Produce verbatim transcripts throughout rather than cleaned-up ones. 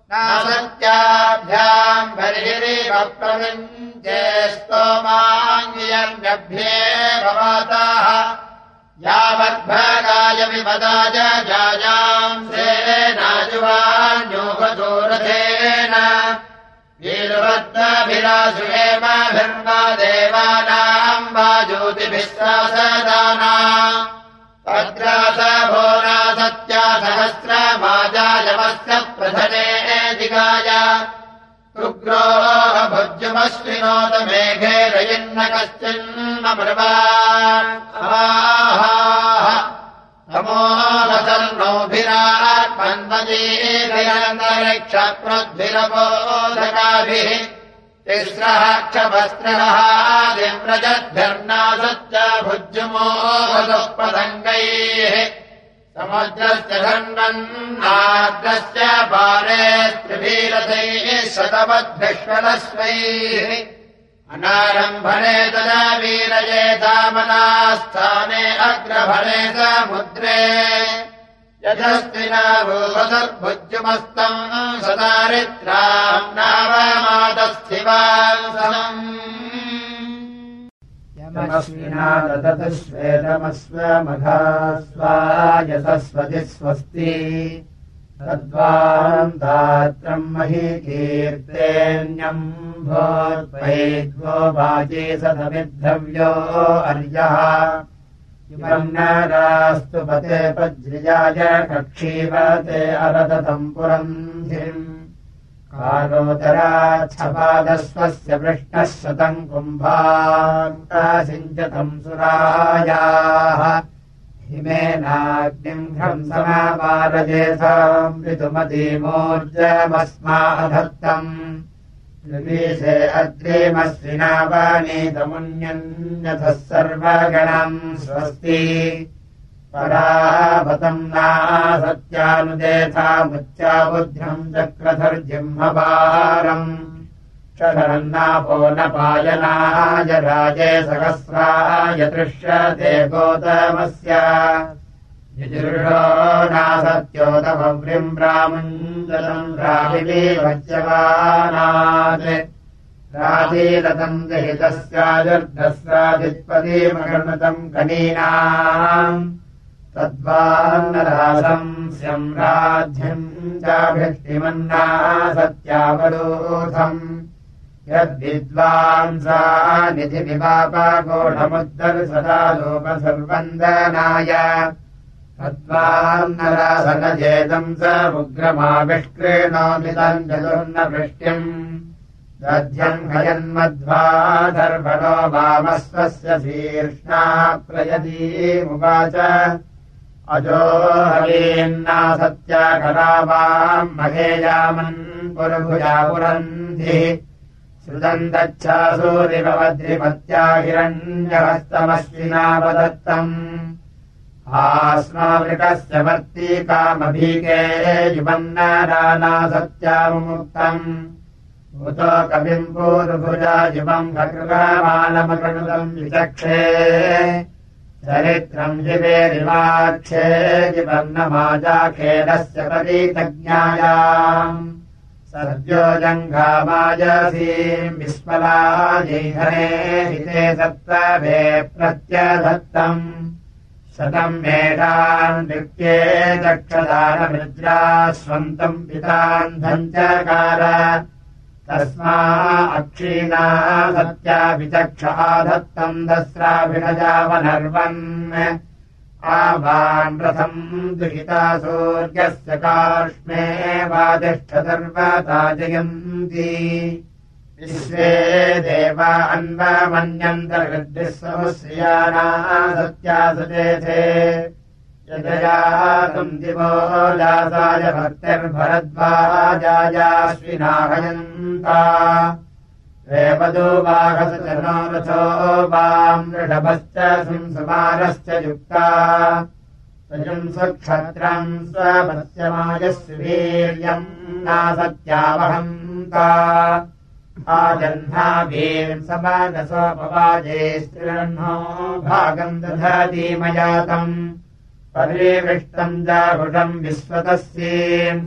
नासत्याभ्याम् बर्हिरिव प्रविञ्चे स्तोमाङ्गियन्यभ्येव माताः यावद्भगाय विपदाय जायाम् सेनाजुवान्योगदूरथेन वीरवद्भिरासुहेमभिर्वा देवानाम् वाजूतिभिः सासदाना तद्रास भोरा सत्या सहस्रमाजायमस्य प्रधने दिगाय उग्रोः भुज्यमश्विनोत मेघे रयन्न कश्चिन्नमृवाः तमोहसन्नोभिरात्मन्वजीभिरन्तरिक्षप्रद्भिरबोधकाभिः तिस्रः क्षभस्त्रः दिव्रजद्भिर्नासच्च भुज्यमोहसः पतङ्गैः समुद्रस्य खण्डन्नाद्रस्य पारे त्रिभिरथैः शतवद्भिष्वलस्वैः अनारम्भने तदा वीरये दामनास्थाने अग्रभने समुद्रे यजस्विनाभूवसद्भुज्यमस्तम् सदारिद्राम् नावमादस्थिवांसम् यमस्विना ददतु श्वेतमस्वमघास्वायसस्वति स्वस्ति तद्वाम् दात्रम् महीकीर्तेऽन्यम् भोर्पैद्वो वाची सदमिद्धव्यो अर्यः इमम् नारास्तु पते पज्रियाय कक्षीवते अरदतम् पुरन्धिम् कारोदराच्छपादस्वस्य पृष्ठः शतम् कुम्भासिञ्चतम् सुरायाः हिमेनाग्निम् ध्वंसमावारजेथाम् ऋतुमतीमोर्जमस्माधत्तम् ऋवीशे अग्रेमस्विनावानीतमुन्यन्यथः सर्वगणम् स्वस्ति पराभतम् नासत्यानुदेथामुच्चाबुद्ध्यम् चक्रधर्जिह्मवारम् क्षरन्नापो न पायनाय राजे सहस्राय दृश्यते गोतमस्य यजुर्षो नासत्योतमव्रिम् रामुञ्जलम् राविलीभज्यवानात् राजीरतम् दहितस्याजुर्धस्रादित्पदीमकर्णतम् कनीनाम् तद्वान्नरासम् स्यम् राज्यम् चाभिष्टिमन्नासत्यावरोधम् यद्विद्वांसा निधिविवापागोढमुद्धर्सदा लोकसर्वन्दनाय तद्वान्नरासनजेदम् स उग्रमाविष्क्रेणोमिदम् चतुर्न वृष्टिम् दध्यम् हयन्मध्वाधर्भणो वामस्वस्य शीर्ष्णा प्रयतीमुवाच अजो हवीन्नासत्याकरावाम् महेयामन् पुरुभुजा पुरन्धिः श्रुतम् दच्छासूरिवद्रिपत्या हिरण्यहस्तमश्विनावदत्तम् आस्मावृकस्य वर्ती कामभीके युवन्नादानासत्यामुक्तम् उतो कविम् पूर्वभुजा युवम् खकृगामानमकृतम् विचक्षे चरित्रम् जिवेरिवाक्षे जिवन्नमाजाखेलस्य परीतज्ञायाम् सद्यो जङ्घामाजसीम् विस्मलाजैहरे हिते सत्त्वे प्रत्यधत्तम् शतम् मेधान् नृत्ये दक्षदानमृद्रा स्वन्तम् पितान्धम् चकार तस्मा अक्षीणा सत्या विचक्षाधत्तम् दस्राभिषजावनर्वन् आवान् रथम् दुहिता सूर्यस्य कार्ष्णे वादिष्ठसर्वता जयन्ति विश्वे देवा अन्वमन्यन्तर्हृद्भिः समुश्रियाणा सत्या सुचेथे यजयातुम् दिवो दासाय भक्तिर्भरद्वाजायाश्विनाहयन्ता रेवदो वाहस च नो रथो वाम् ऋषभश्च सिंसुमारश्च युक्ता स्वयम् स्वक्षत्रम् स्वपत्यमायस्य वीर्यम् नासत्यावहन्ता आजह्नाभीम् समानसोपवाजे स्त्रिरह्नो भागम् दधाति मयातम् परिविष्टम् जागुषम् विश्वतस्येम्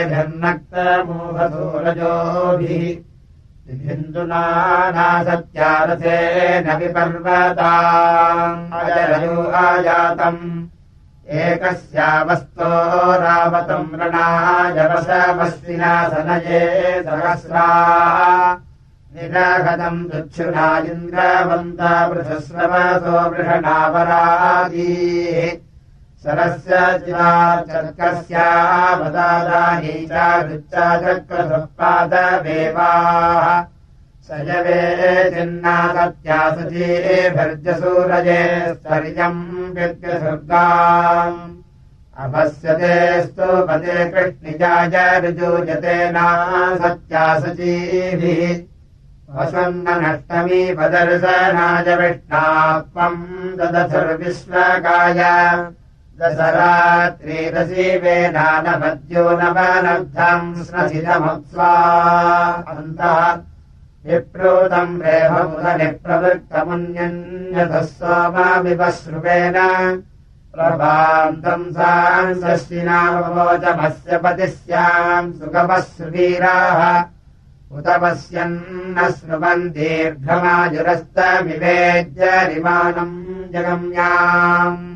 श्रेभिर्नक्तमोहसूरजोभिः बिन्दुना नासत्यारथेन विपर्वता अजरयो आजातम् एकस्यावस्तो रावतम् रणाजवसमस्विना सनये सहस्रा निरागतम् दुच्छुना इन्द्रवन्ता वृषस्रवसो वृषणापरादीः सरस्य चिराचर्कस्यावदादानी चारुच्चा चक्रसपादवेवाः सजवे चिन्ना सत्यासतीभिर्जसूरजे स्तर्यम् व्यत्यसुर्गाम् अपश्यते स्तुपते कृष्णिजाय ऋजूयते ना सत्यासतीभिः वसन्ननष्टमी पदर्शनाय विष्णात्वम् ददथुर्विश्वकाय दशरात्रिरसीवेनानमद्यो नवनब्धम् स्नसितमुत्स्वा अन्तः विप्रोतम् रेभमुदनिप्रवृत्तमुन्यन्यतः सोमाविवश्रुवेन प्रभान्तम् सांसश्विनावोचमस्य पतिस्याम् सुगमश्रुवीराः उत पश्यन्न श्रुवन् दीर्घमाजुरस्तमिवेज्य रिमाणम् जगम्याम्